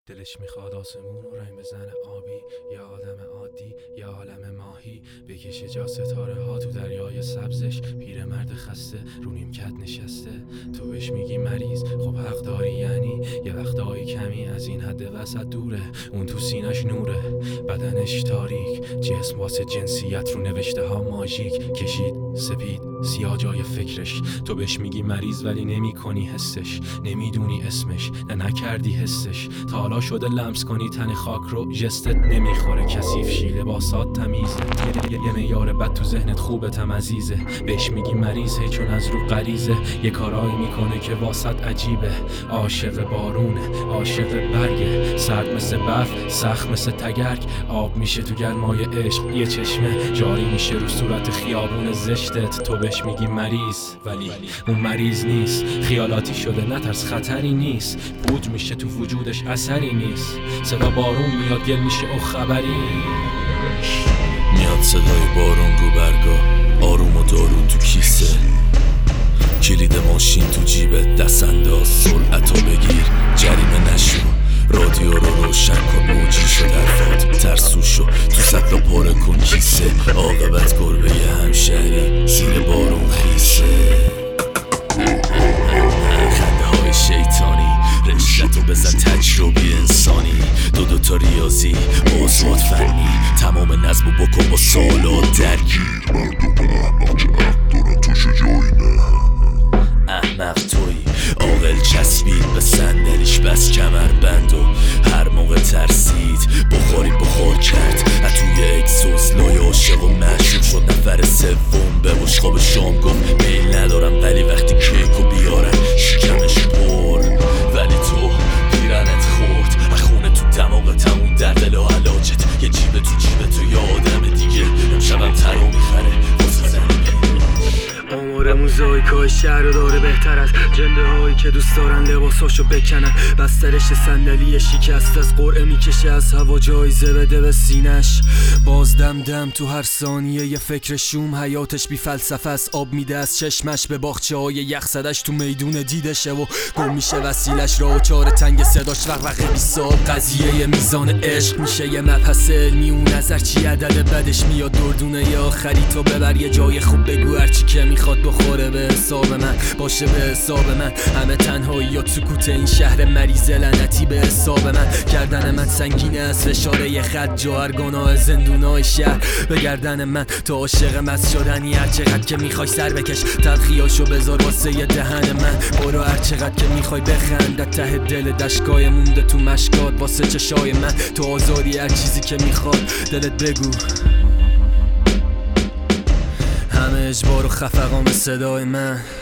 دلش میخواد آسمون رو رنگ بزنه آبی، یا آدم عادی یا عالم ماهی، بکشه جا ستاره ها تو دریای سبزش. پیرمرد خسته رو نیمکت نشسته، تو بهش میگی مریض، خب حق داری یعنی یه وقتایی کمی از این حد وسط دوره. اون تو سینش نوره، بدنش تاریک، جسم واسه جنسیت رو نوشته ها ماژیک کشید سپید سیاه جای فکرش. تو بهش میگی مریض ولی نمی کنی حسش، نمیدونی اسمش نه نکردی حسش. تا حالا شده لمس کنی تن خاک رو، جستت نمیخوره کثیف شی، لباسات تمیزه، یه معیار بد تو ذهنت خوبه تم عزیزه. بهش میگی مریض هی چون از رو غریزه، یه کارایی میکنه که واسط عجیبه. عاشق بارونه، عاشق برگه، سرد مثل برف، سخت مثل تگرگ. آب میشه تو گرمای عشق، یه چشمه جاری میشه رو صورت خیابون زشتت. تو بهش میگی مریض ولی اون مریض نیست، خیالاتی شده نترس خطری نیست. پودر میشه تو وجودش اثری نیست، صدا بارون میاد گل میشه او خبری. میاد صدای بارون رو برگاه، آروم و دارو تو کیسه، کلید ماشین تو جیبت، دست انداز سرعتو بگیر، جریمه نشو، رادیو رو روشن کن، موجی شو درفات، ترسو شو، تو سطلا پاره کن کیسه، عاقبت گربه همشهری زیر بارون خیسه. خنده های شیطانی، رشتو بزن تجربی انسانی، دو تا ریاضی، موضوعات فنی، تمام نظم و بکن با سالات درگیر. مردم احمق که عقل دارن تو شجایی نه، احمق توی عاقل چسبید به صندلیش بس کمر بند و هر موقع ترسید بخار کرد از توی اگزوز. لای عاشق و معشوق شد، نفر سوم به بشقاب شام گفت میل ندارم، ولی وقتی کیکو بیارن شکمش پر. ولی تو پیرنت خورد، خونه تو دماغت، همون درد لاعلاجت، یه جیب تو یه آدم دیگه. امشبم ترو میخره واسه زنی آمار موزاییکای شهر رو داره بهتر از جنده هایی که دوست دارن لباساشو بکنن. بسترش صندلی شکست از قرعه میکشه، از هوا جایزه بده به سینش. باز دم تو هر ثانیه یه فکر شوم، حیاتش بی فلسفه است، آب میده از چشمش به باغچه های یخ زدش تو میدون دیدشه و گم میشه وسیلش را و چار تنگ صداش وقوقه بی ساب. قضیه میزان عشق میشه یه مبحث علمی، اون نظر چی عدد بدش میاد دردونه ی آخری. تو ببر یه جای خوب بگو هرچی که میخواد بخوره به حساب من، باشه به حساب من. همه تنهایی یا سکوت این شهر مریض لعنتی به حساب من. گردن من سنگینه از فشار یه خط، جوهر گناه زندونای شهر به گردن من. تو عاشق مست شدنی، هر چقدر که میخوای سر بکش، تلخیاشو بذار واسه یه دهن من. برو هر چقدر که میخوای بخند، ته دل دشکای مونده تو مشکات واسه چشای من. تو آزادی هر چیزی که میخواد دلت بگو، همه اجبار و خفقان به صدای من.